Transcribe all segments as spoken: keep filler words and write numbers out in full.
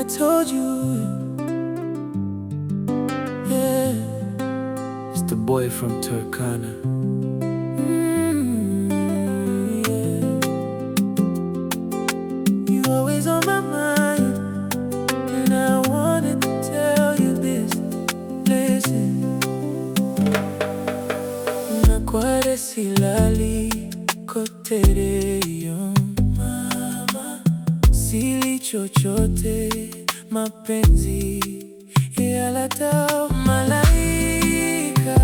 told you, yeah, it's the boy from Turkana. Mm, yeah. You always on my mind, and I wanted to tell you this. Listen, nakware silali kotere yo mama, sili chochote mapenzi yalatao malaika,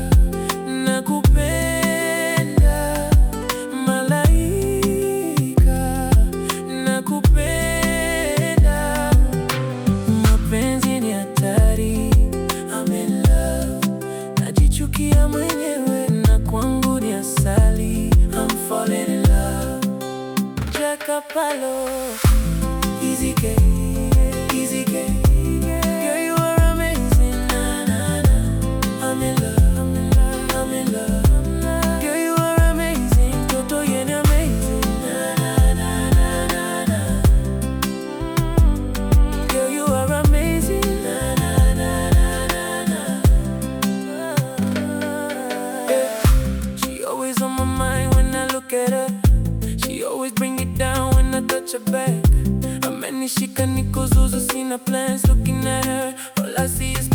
nakupenda malaika, nakupenda. Mapenzi ni hatari, I'm in love, najichukia mwenyewe na kwangu ni asali, I'm falling in love. Jack Apollo, easy K, easy K. Girl, you are amazing, na na na. I'm in love, I'm in love, I'm in love. Girl, you are amazing, toto yeni amazing, na na na na na na. Girl, you are amazing, na na na na na na. Yeah. She always on my mind when I look at her. She always bring it down when I touch her back. Amenishika niko zuzu, sina plans. Looking at her, all I see is